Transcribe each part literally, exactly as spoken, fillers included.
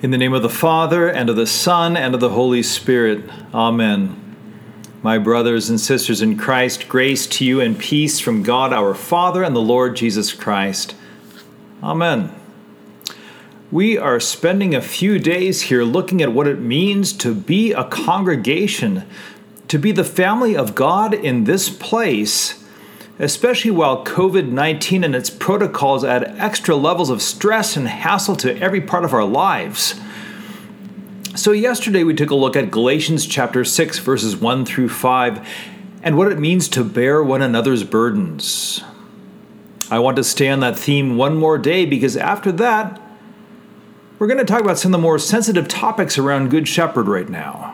In the name of the Father, and of the Son, and of the Holy Spirit. Amen. My brothers and sisters in Christ, grace to you and peace from God our Father and the Lord Jesus Christ. Amen. We are spending a few days here looking at what it means to be a congregation, to be the family of God in this place, especially while covid nineteen and its protocols add extra levels of stress and hassle to every part of our lives. So yesterday we took a look at Galatians chapter six, verses one through five, and what it means to bear one another's burdens. I want to stay on that theme one more day because after that, we're going to talk about some of the more sensitive topics around Good Shepherd right now.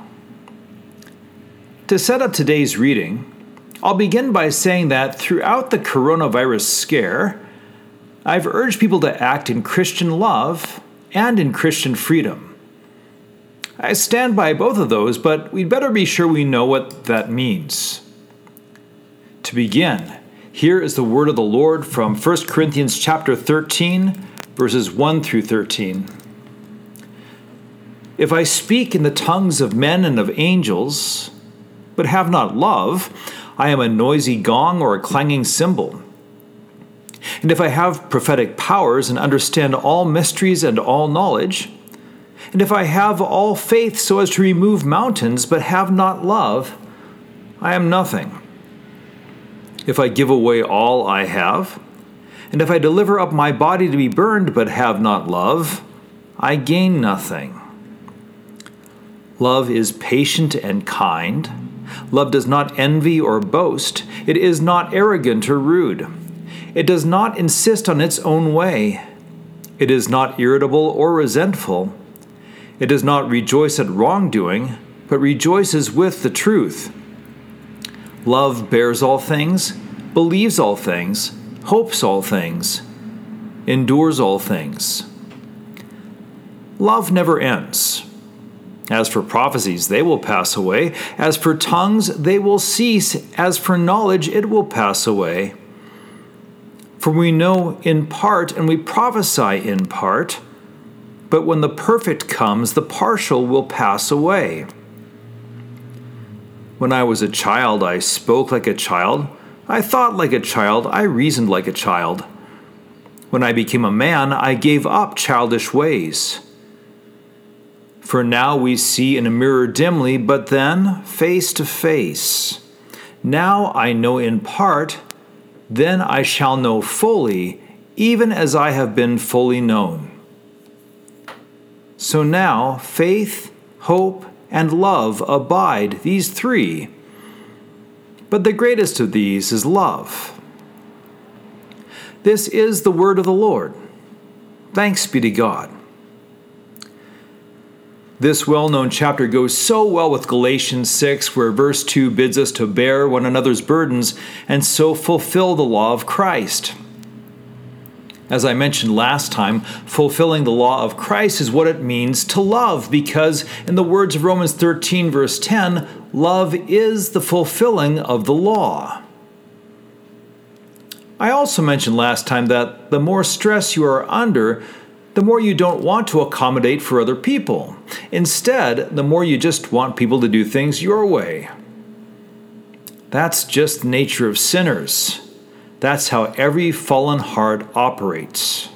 To set up today's reading, I'll begin by saying that throughout the coronavirus scare, I've urged people to act in Christian love and in Christian freedom. I stand by both of those, but we'd better be sure we know what that means. To begin, here is the word of the Lord from First Corinthians chapter thirteen, verses one through thirteen. If I speak in the tongues of men and of angels, but have not love, I am a noisy gong or a clanging cymbal. And if I have prophetic powers and understand all mysteries and all knowledge, and if I have all faith so as to remove mountains but have not love, I am nothing. If I give away all I have, and if I deliver up my body to be burned but have not love, I gain nothing. Love is patient and kind. Love does not envy or boast. It is not arrogant or rude. It does not insist on its own way. It is not irritable or resentful. It does not rejoice at wrongdoing, but rejoices with the truth. Love bears all things, believes all things, hopes all things, endures all things. Love never ends. As for prophecies, they will pass away. As for tongues, they will cease. As for knowledge, it will pass away. For we know in part, and we prophesy in part. But when the perfect comes, the partial will pass away. When I was a child, I spoke like a child. I thought like a child. I reasoned like a child. When I became a man, I gave up childish ways. For now we see in a mirror dimly, but then face to face. Now I know in part, then I shall know fully, even as I have been fully known. So now faith, hope, and love abide, these three. But the greatest of these is love. This is the word of the Lord. Thanks be to God. This well-known chapter goes so well with Galatians six, where verse two bids us to bear one another's burdens and so fulfill the law of Christ. As I mentioned last time, fulfilling the law of Christ is what it means to love, because in the words of Romans thirteen, verse ten, love is the fulfilling of the law. I also mentioned last time that the more stress you are under, the more you don't want to accommodate for other people. Instead, the more you just want people to do things your way. That's just the nature of sinners. That's how every fallen heart operates.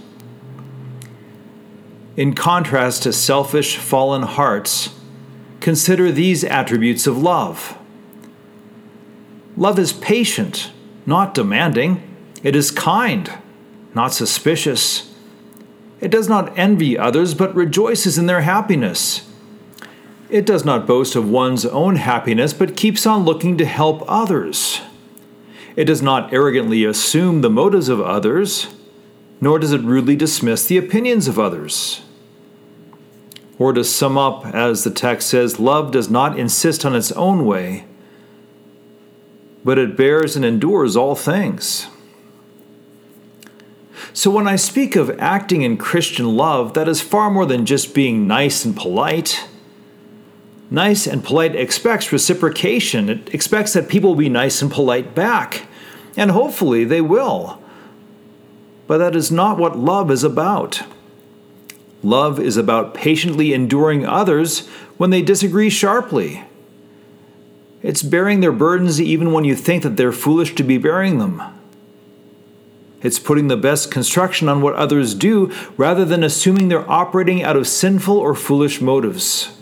In contrast to selfish, fallen hearts, consider these attributes of love. Love is patient, not demanding. It is kind, not suspicious. It does not envy others, but rejoices in their happiness. It does not boast of one's own happiness, but keeps on looking to help others. It does not arrogantly assume the motives of others, nor does it rudely dismiss the opinions of others. Or to sum up, as the text says, love does not insist on its own way, but it bears and endures all things. So when I speak of acting in Christian love, that is far more than just being nice and polite. Nice and polite expects reciprocation. It expects that people will be nice and polite back. And hopefully they will. But that is not what love is about. Love is about patiently enduring others when they disagree sharply. It's bearing their burdens even when you think that they're foolish to be bearing them. It's putting the best construction on what others do rather than assuming they're operating out of sinful or foolish motives.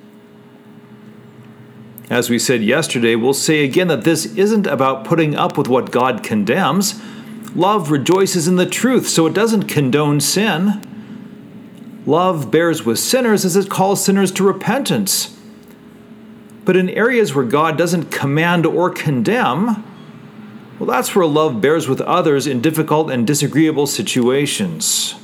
As we said yesterday, we'll say again that this isn't about putting up with what God condemns. Love rejoices in the truth, so it doesn't condone sin. Love bears with sinners as it calls sinners to repentance. But in areas where God doesn't command or condemn, well, that's where love bears with others in difficult and disagreeable situations.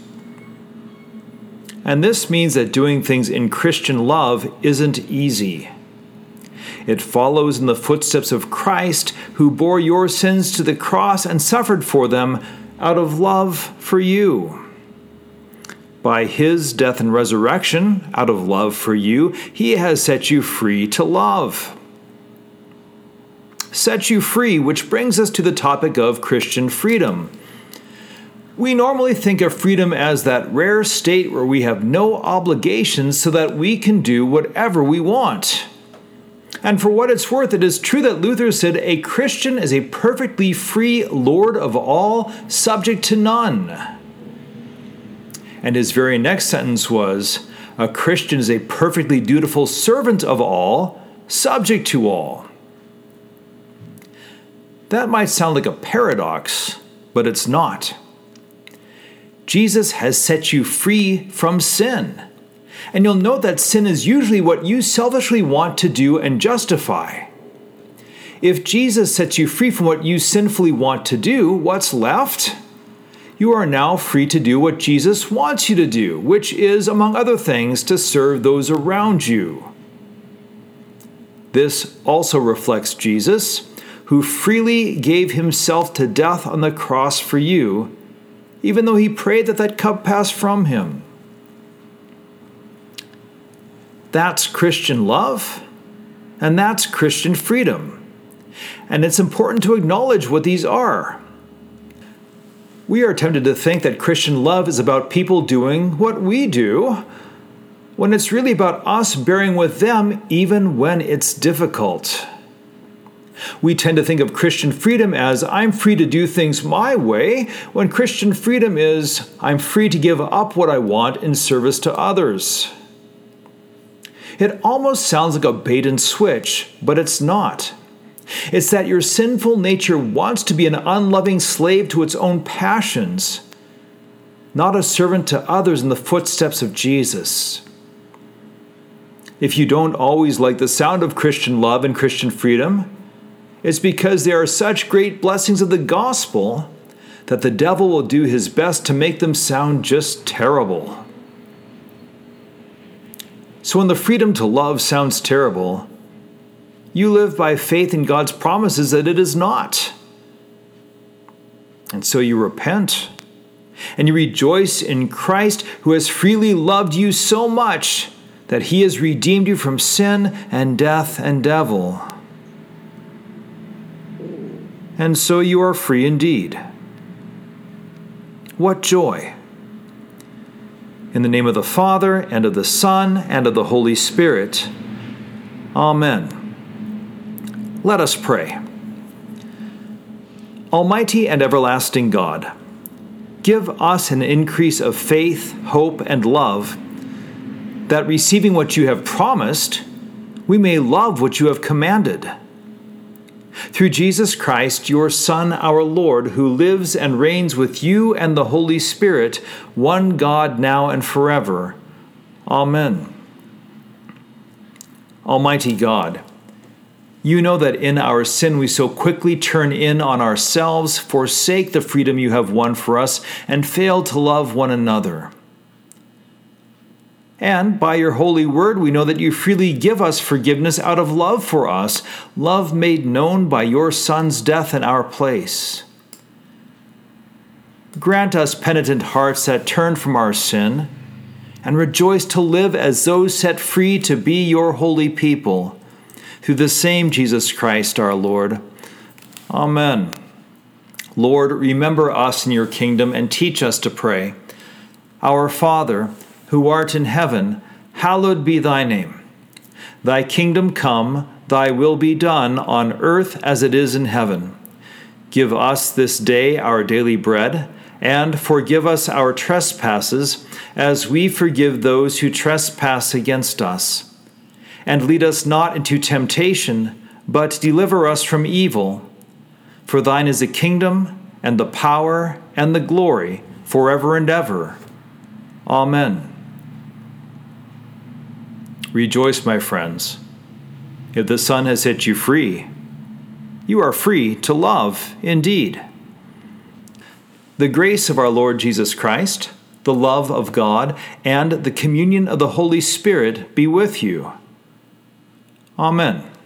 And this means that doing things in Christian love isn't easy. It follows in the footsteps of Christ, who bore your sins to the cross and suffered for them out of love for you. By his death and resurrection, out of love for you, he has set you free to love. Set you free, which brings us to the topic of Christian freedom. We normally think of freedom as that rare state where we have no obligations so that we can do whatever we want. And for what it's worth, it is true that Luther said a Christian is a perfectly free Lord of all, subject to none. And his very next sentence was, a Christian is a perfectly dutiful servant of all, subject to all. That might sound like a paradox, but it's not. Jesus has set you free from sin. And you'll note that sin is usually what you selfishly want to do and justify. If Jesus sets you free from what you sinfully want to do, what's left? You are now free to do what Jesus wants you to do, which is, among other things, to serve those around you. This also reflects Jesus, who freely gave himself to death on the cross for you, even though he prayed that that cup pass from him. That's Christian love, and that's Christian freedom. And it's important to acknowledge what these are. We are tempted to think that Christian love is about people doing what we do, when it's really about us bearing with them even when it's difficult. We tend to think of Christian freedom as I'm free to do things my way, when Christian freedom is I'm free to give up what I want in service to others. It almost sounds like a bait and switch, but it's not. It's that your sinful nature wants to be an unloving slave to its own passions, not a servant to others in the footsteps of Jesus. If you don't always like the sound of Christian love and Christian freedom, it's because they are such great blessings of the gospel that the devil will do his best to make them sound just terrible. So when the freedom to love sounds terrible, you live by faith in God's promises that it is not. And so you repent, and you rejoice in Christ, who has freely loved you so much that he has redeemed you from sin and death and devil. And so you are free indeed. What joy! In the name of the Father, and of the Son, and of the Holy Spirit. Amen. Let us pray. Almighty and everlasting God, give us an increase of faith, hope, and love, that receiving what you have promised, we may love what you have commanded. Through Jesus Christ, your Son, our Lord, who lives and reigns with you and the Holy Spirit, one God, now and forever. Amen. Almighty God, you know that in our sin we so quickly turn in on ourselves, forsake the freedom you have won for us, and fail to love one another. And by your holy word, we know that you freely give us forgiveness out of love for us, love made known by your Son's death in our place. Grant us penitent hearts that turn from our sin, and rejoice to live as those set free to be your holy people, through the same Jesus Christ our Lord. Amen. Lord, remember us in your kingdom and teach us to pray. Our Father, who art in heaven, hallowed be thy name. Thy kingdom come, thy will be done on earth as it is in heaven. Give us this day our daily bread, and forgive us our trespasses, as we forgive those who trespass against us. And lead us not into temptation, but deliver us from evil. For thine is the kingdom, and the power, and the glory, forever and ever. Amen. Rejoice, my friends. If the Son has set you free, you are free to love indeed. The grace of our Lord Jesus Christ, the love of God, and the communion of the Holy Spirit be with you. Amen.